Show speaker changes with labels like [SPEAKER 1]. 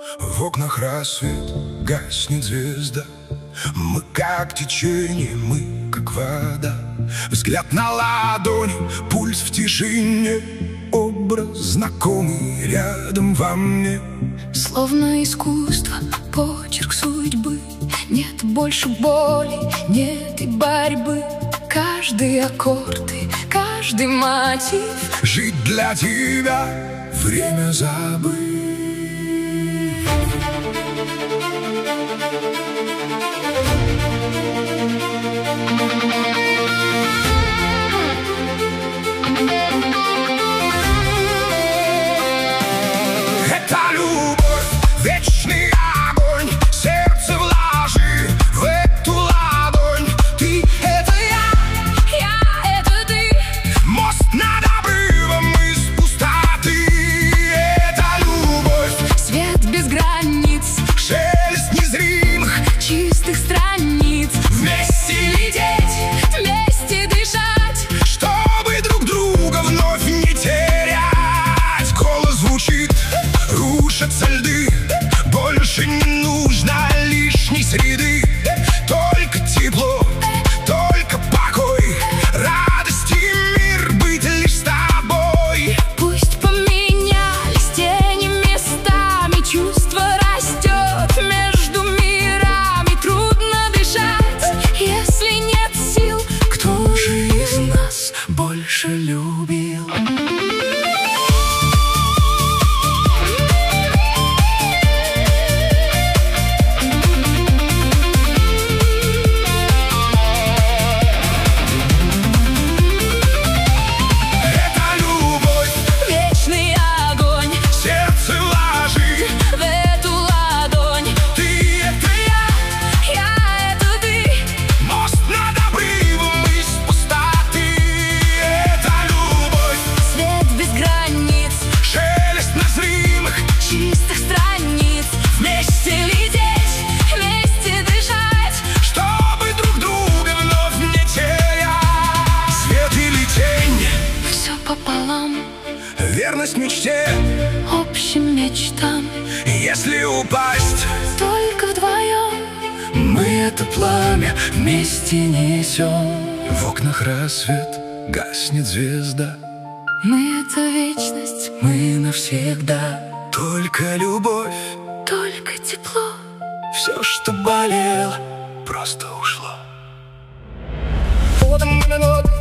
[SPEAKER 1] В окнах рассвет, гаснет звезда. Мы как течение, мы как вода. Взгляд на ладони, пульс в тишине. Образ знакомый рядом во мне.
[SPEAKER 2] Словно искусство, почерк судьбы. Нет больше боли, нет и борьбы. Каждый аккорд и каждый мотив.
[SPEAKER 1] Жить для тебя, время забыть. Это любовь, вечный огонь. Сердце вложи в эту ладонь. Ты — это
[SPEAKER 2] Я — это ты.
[SPEAKER 1] мост над обрывом из пустоты. Это любовь,
[SPEAKER 2] Свет без границ,
[SPEAKER 1] шелест незримых
[SPEAKER 2] чистых страниц.
[SPEAKER 1] вместе лететь,
[SPEAKER 2] Вместе дышать,
[SPEAKER 1] чтобы друг друга вновь не терять. Голос звучит, рушатся льды. Больше не нужно лишней среды. Только тепло, только покой. Радость и мир быть лишь с тобой.
[SPEAKER 2] пусть поменялись тени местами. Чувство растет между мирами. Трудно дышать, если нет сил.
[SPEAKER 1] Кто же из нас больше любил? Это любовь,
[SPEAKER 2] Вечный огонь
[SPEAKER 1] сердце вложи.
[SPEAKER 2] в эту ладонь.
[SPEAKER 1] Ты — это
[SPEAKER 2] Я — это ты.
[SPEAKER 1] мост над обрывом из пустоты. Это любовь,
[SPEAKER 2] Свет без границ,
[SPEAKER 1] шелест незримых
[SPEAKER 2] чистых страниц. Вместе лететь, вместе дышать.
[SPEAKER 1] чтобы друг друга вновь не терять. Свет или тень,
[SPEAKER 2] Все пополам,
[SPEAKER 1] верность мечте.
[SPEAKER 2] общим мечтам.
[SPEAKER 1] Если упасть,
[SPEAKER 2] Только вдвоем
[SPEAKER 1] мы это пламя вместе несем. В окнах рассвет, гаснет звезда.
[SPEAKER 2] мы — это вечность,
[SPEAKER 1] Мы навсегда. Только любовь,
[SPEAKER 2] только тепло.
[SPEAKER 1] все, что болело, просто ушло.